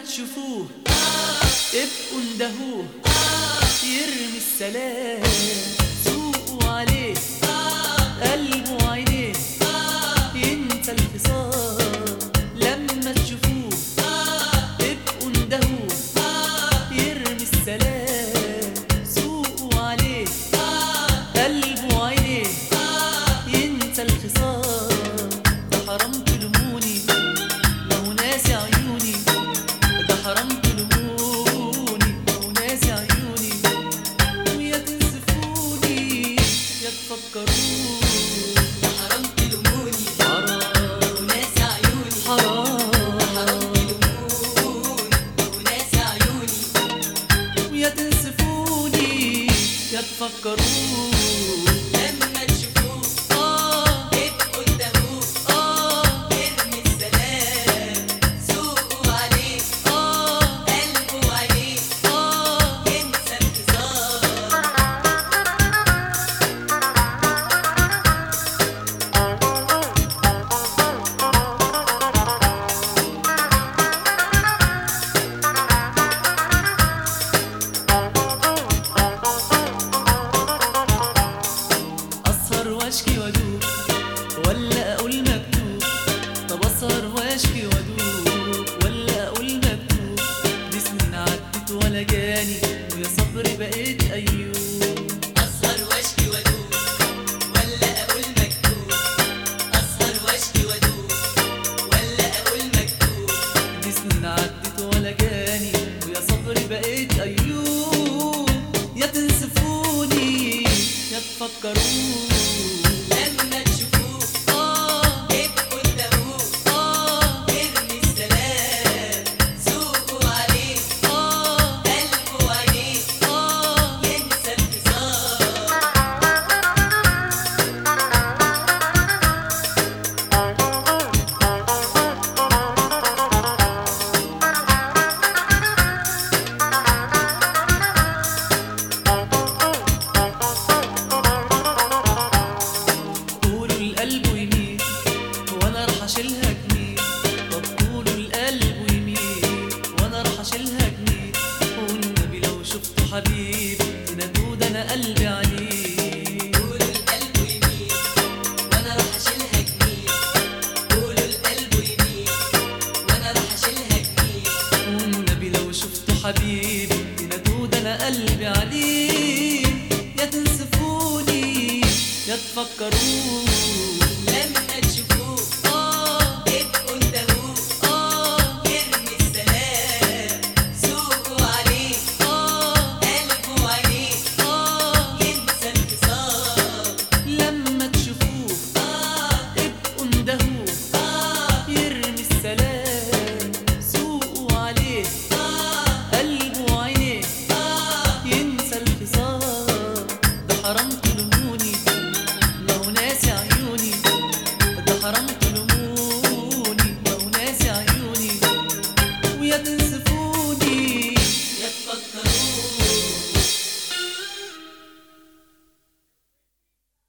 تشوفوه ابقوا اندهوه يرمي السلام سوقوا عليه قلبه وعينيه ينسى الخصام لما تشوفوه ابقوا اندهوه يرمي السلام سوقوا عليه قلبه وعينيه ينسى الخصام ده حرام تلوموني ما هو ناسي عيوني ده حرام تلوموني ما هو ناسي عيوني ويا تنسفوني يا تفكروني ده حرام تلوموني حرام وناسي عيوني حرام ده حرام تلوموني وناسي عيوني ويا تنسفوني يا تفكروني لما تشوفوه ابقوا اندهوه ارمي السلام سوقوا عليه قلبه وعينيه ينسى الخصام أسهر واشكي وادوب ولا أقول مكتوب طب أسهر واشكي وادوب ولا أقول مكتوب دي سنين عدت ولا جاني ويا صبري بقيت أيوب أسهر واشكي وادوب ولا أقول مكتوب أسهر واشكي وادوب ولا أقول مكتوب دي سنين عدت ولا جاني ويا صبري بقيت أيوب يا تنسفوني يا تفكروني لما تشوفوه ابقوا اندهوه ارمي السلام سوقوا عليه قلبه وعينيه ينسى الخصام قولوا القلب يميل وانا راح اشيلها جميل طب قولوا القلب يميل وانا راح اشيلها جميل والنبي لو شفته حبيب تنادوا ده انا قلبي عليه قولوا القلب يميل وانا راح اشيلها جميل قولوا القلب يميل وانا راح اشيلها جميل والنبي لو شفته حبيب تنادوا ده انا قلبي عليه يا تنسفوني يا تفكروني